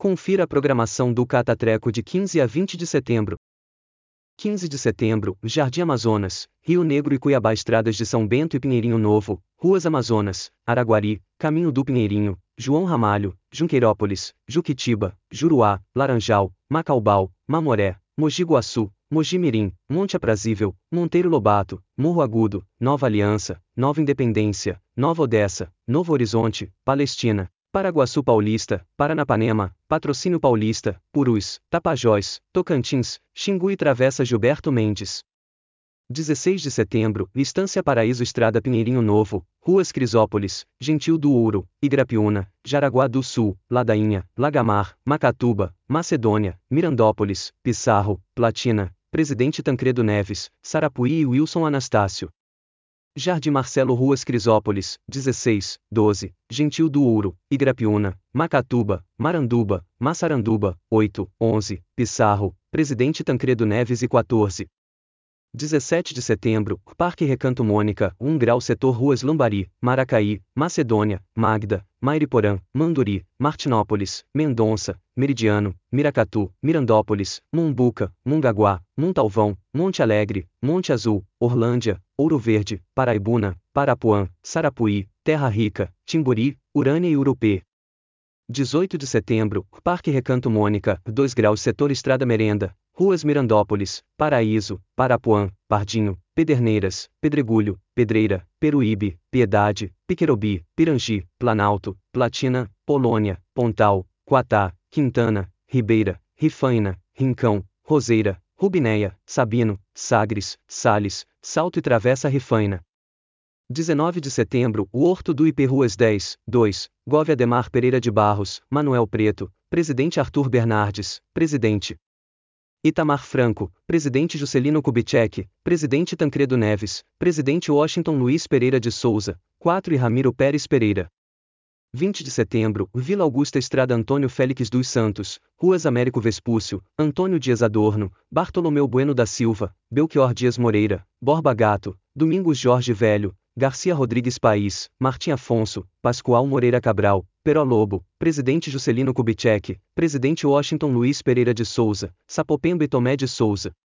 Confira a programação do Catatreco de 15 a 20 de setembro. 15 de setembro, Jardim Amazonas, Rio Negro e Cuiabá. Estradas de São Bento e Pinheirinho Novo, Ruas Amazonas, Araguari, Caminho do Pinheirinho, João Ramalho, Junqueirópolis, Juquitiba, Juruá, Laranjal, Macaubal, Mamoré, Mogi Guaçu, Mogi Mirim, Monte Aprazível, Monteiro Lobato, Morro Agudo, Nova Aliança, Nova Independência, Nova Odessa, Novo Horizonte, Palestina, Paraguaçu Paulista, Paranapanema, Patrocínio Paulista, Purus, Tapajós, Tocantins, Xingu e Travessa Gilberto Mendes. 16 de setembro, Estância Paraíso. Estrada Pinheirinho Novo, Ruas Crisópolis, Gentil do Ouro, Igrapiúna, Jaraguá do Sul, Ladainha, Lagamar, Macatuba, Macedônia, Mirandópolis, Pissarro, Platina, Presidente Tancredo Neves, Sarapuí e Wilson Anastácio. Jardim Marcelo. Ruas Crisópolis, 16, 12, Gentil do Ouro, Igrapiúna, Macatuba, Maranduba, Massaranduba, 8, 11, Pissarro, Presidente Tancredo Neves e 14. 17 de setembro, Parque Recanto Mônica, 1 grau. Setor Ruas Lambari, Maracaí, Macedônia, Magda, Mairiporã, Manduri, Martinópolis, Mendonça, Meridiano, Miracatu, Mirandópolis, Mombuca, Mongaguá, Montalvão, Monte Alegre, Monte Azul, Orlândia, Ouro Verde, Paraibuna, Parapuã, Sarapuí, Terra Rica, Timburi, Urânia e Urupê. 18 de setembro, Parque Recanto Mônica, 2 graus. Setor Estrada Merenda, Ruas Mirandópolis, Paraíso, Parapuã, Pardinho, Pederneiras, Pedregulho, Pedreira, Peruíbe, Piedade, Piquerobi, Pirangi, Planalto, Platina, Polônia, Pontal, Quatá, Quintana, Ribeira, Rifaina, Rincão, Roseira, Rubinéia, Sabino, Sagres, Sales, Salto e Travessa Rifaina. 19 de setembro, o Horto do IP. Ruas 10, 2, Gove Ademar Pereira de Barros, Manuel Preto, Presidente Arthur Bernardes, Presidente Itamar Franco, Presidente Juscelino Kubitschek, Presidente Tancredo Neves, Presidente Washington Luiz Pereira de Souza, 4 e Ramiro Pérez Pereira. 20 de setembro, Vila Augusta. Estrada Antônio Félix dos Santos, Ruas Américo Vespúcio, Antônio Dias Adorno, Bartolomeu Bueno da Silva, Belchior Dias Moreira, Borba Gato, Domingos Jorge Velho, Garcia Rodrigues País, Martim Afonso, Pascoal Moreira Cabral, Peró Lobo, Presidente Juscelino Kubitschek, Presidente Washington Luiz Pereira de Souza, Sapopemba e Tomé de Souza.